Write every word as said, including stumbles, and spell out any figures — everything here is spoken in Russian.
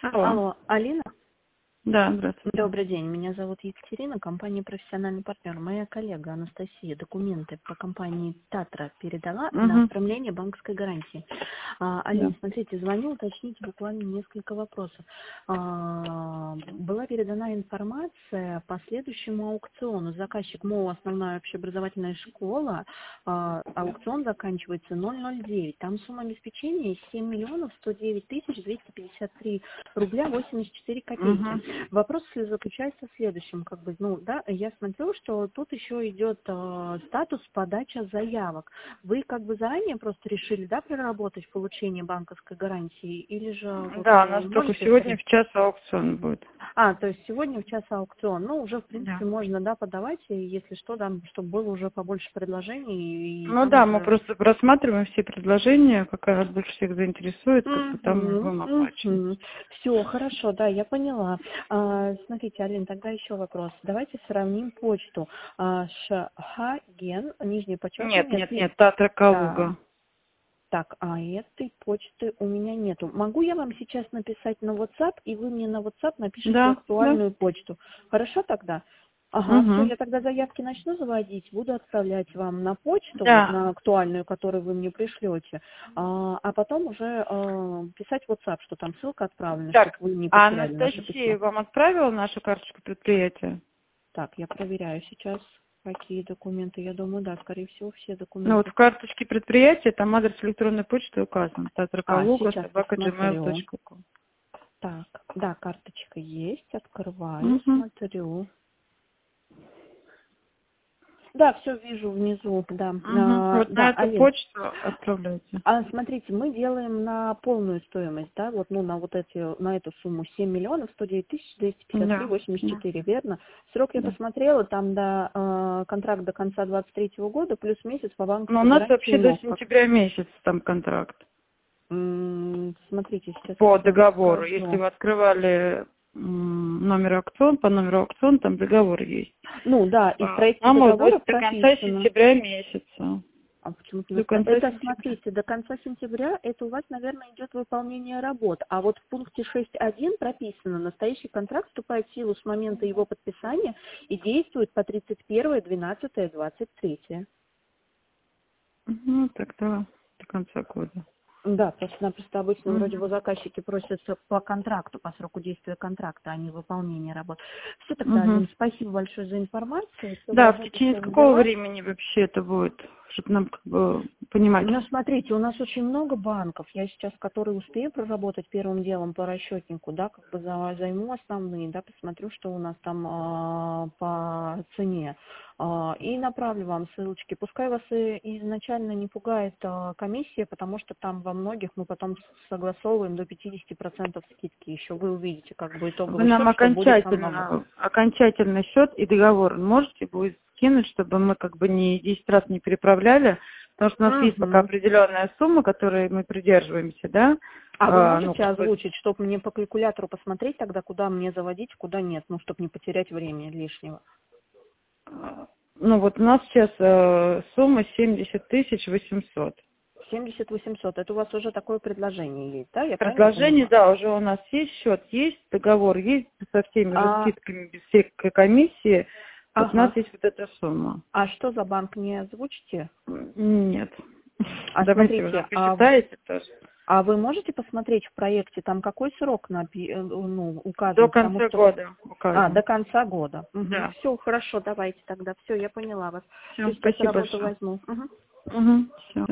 Алло. Алло, Алина? Да, здравствуйте. Добрый день, меня зовут Екатерина, компания «Профессиональный партнер». Моя коллега Анастасия документы по компании «Татра» передала на Угу. оформление банковской гарантии. А, Да. Алина, смотрите, звоню уточнить буквально несколько вопросов. А, была передана информация по следующему аукциону. Заказчик МОУ «Основная общеобразовательная школа». А, аукцион заканчивается ноль ноль девять. Там сумма обеспечения семь миллионов сто девять тысяч двести пятьдесят три рубля восемьдесят четыре копейки. Угу. Вопрос заключается в следующем, как бы, ну, да, я смотрю, что тут еще идет э, статус подача заявок. Вы как бы заранее просто решили, да, проработать получение банковской гарантии, или же вот Да, у э, нас только можете сегодня сказать? в час аукцион будет. А, то есть сегодня в час аукцион. Ну, уже, в Да. принципе, можно, да, подавать, и если что, да, чтобы было уже побольше предложений, и Ну там да, мы уже... просто просматриваем все предложения, какая вас больше всех заинтересует, как бы там мы Мгм, будем оплачивать. мгм. Все, хорошо, да, я поняла. А, смотрите, Алин, тогда еще вопрос. Давайте сравним почту. А, Шаген, нижнее Нет, подчеркивание, нет, три. нет, Татра Да. Калуга. Так, а этой почты у меня нету. Могу я вам сейчас написать на WhatsApp, и вы мне на WhatsApp напишите Да, да. актуальную почту? Хорошо тогда? Ага, все, Угу. я тогда заявки начну заводить, буду отправлять вам на почту, вот Да. на актуальную, которую вы мне пришлете, а, а потом уже э, писать в WhatsApp, что там ссылка отправлена, чтобы Так, вы не а потеряли наше Анастасия письмо. вам отправила нашу карточку предприятия? Так, я проверяю сейчас, какие документы. Я думаю, да, скорее всего, все Ну вот документы. в карточке предприятия там адрес электронной почты указан. А, Татракалуга сейчас собака gmail посмотрю. точка ком. Так, да, карточка есть, открываю, Угу. смотрю. Да, все вижу внизу, да. Угу. А, Вот на да, эту Алин, почту отправляйте. а смотрите, мы делаем на полную стоимость, да, вот, ну, на вот эти, на эту сумму семь миллионов сто девять тысяч двести пятьдесят три Да, восемьдесят да, четыре, верно? Срок я да. посмотрела, там до э, контракт до конца двадцать третьего года, плюс месяц по Но у банковской нас гарантии вообще до НОК. сентября месяца там контракт. М, Смотрите, сейчас По я вам договору. Если скажу. вы открывали м, номер аукцион, по номеру аукцион там договор есть. Ну да, и в А, проекте Нам его договора будет до конца прописано. сентября месяца. А почему-то До наста- конца это, сентября. смотрите, до конца сентября это у вас, наверное, идет выполнение работ. А вот в пункте шесть точка один прописано, настоящий контракт вступает в силу с момента его подписания и действует по тридцать первое двенадцатое двадцать третье. Ну, тогда до конца года. Да, просто-напросто обычно вроде бы Угу. заказчики просятся по контракту, по сроку действия контракта, а не выполнение работ. Все тогда, Угу. Алина, спасибо большое за информацию. Все Да, в заявки течение все какого взяла. времени вообще это будет, чтобы нам как бы понимать? Ну, смотрите, у нас очень много банков. Я сейчас, которые успею проработать первым делом по расчетнику, да, как бы за- займу основные, да, посмотрю, что у нас там а, по цене. А, и направлю вам ссылочки. Пускай вас и изначально не пугает а, комиссия, потому что там во многих мы потом согласовываем до пятидесяти процентов скидки. Еще вы увидите, как бы Вы итоговый нам счет, что будет намного. окончательно, окончательный счет и договор можете будет скинуть, чтобы мы как бы не десять раз не переправляли, потому что у нас есть пока Мгм. определенная сумма, которой мы придерживаемся, да, А вы А, ну можете как бы, озвучить, чтобы мне по калькулятору посмотреть тогда, куда мне заводить, куда нет, ну, чтобы не потерять время лишнего? а, ну вот у нас сейчас э, сумма семьдесят тысяч восемьсот. семьдесят восемьсот. Это у вас уже такое предложение есть, да? Я правильно Предложение, поняла? да, уже у нас есть счет, есть договор, есть со всеми же А, скидками, без всей комиссии. Вот у нас ага. есть вот эта сумма. А что за банк, не озвучите? М, Нет. А Давайте вы нам смотрите, а, посчитаете тоже. а вы можете посмотреть в проекте, там какой срок напи- э, ну, До указан? Потому конца что... года А, до указан. конца года. Да. Все, хорошо, давайте тогда. Все, я поняла вас. Все, Все, сейчас спасибо работу большое. возьму. Мгм. Угу. Все.